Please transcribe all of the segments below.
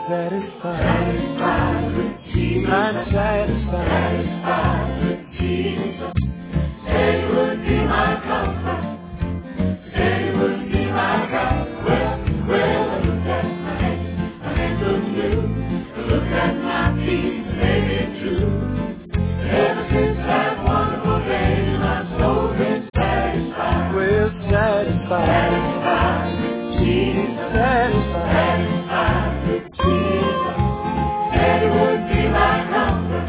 satisfied. Satisfied with Jesus. I'm satisfied. Satisfied with Jesus. Said he would be my comfort. Said he would be my God. Well, I looked at my hands look new. I looked at my feet, they did too. Ever since that wonderful day, my soul's been satisfied. Well, satisfied. Satisfied with Jesus. Satisfied. Satisfied with Jesus. Said he would be my comfort.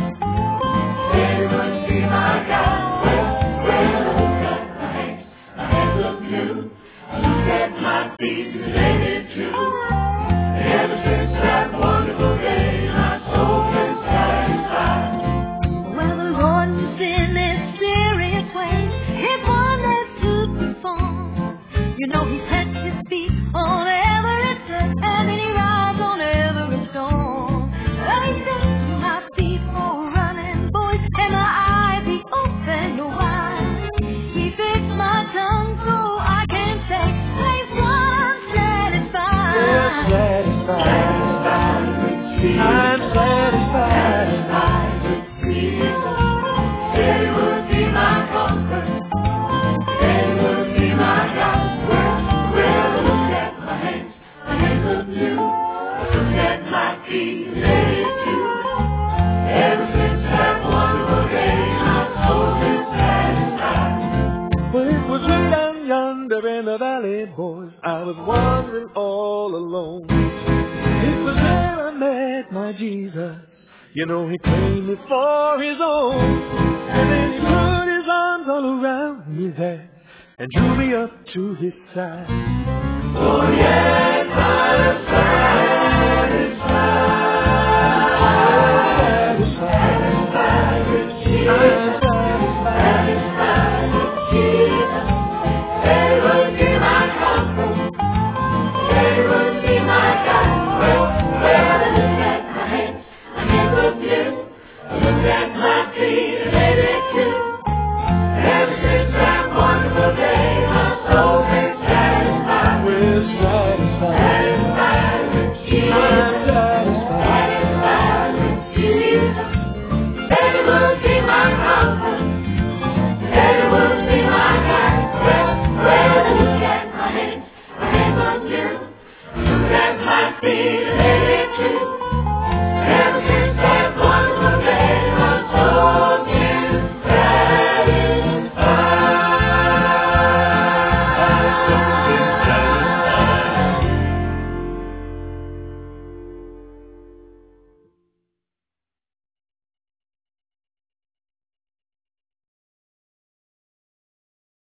Said he would be my God. Well, I looked at my hands look new. I looked at my feet, they did too. Ever since that wonderful day, my soul's been satisfied. Well, the Lord was in this serious way. He's one that to perform. You know, he sets his feet on every turn, and then he rides on every storm. He sets my feet for running, boys, and my eyes he opened wide. He fixed my tongue so I can say, praise God, I'm satisfied. Well, satisfied. Satisfied with Jesus. I'm satisfied. Satisfied with Jesus. Said he would be my comfort. Said he would be my God. Well, I looked at my hands look new. I looked at my feet, they did too. Ever since that wonderful day, my soul's been satisfied. Well, it was way down yonder in the valley, boys. I was wandering all alone. It was there I met my Jesus. You know, he claimed me for his own. And then he put his arms all around me there and drew me up to his side. Oh, yes, I'm satisfied.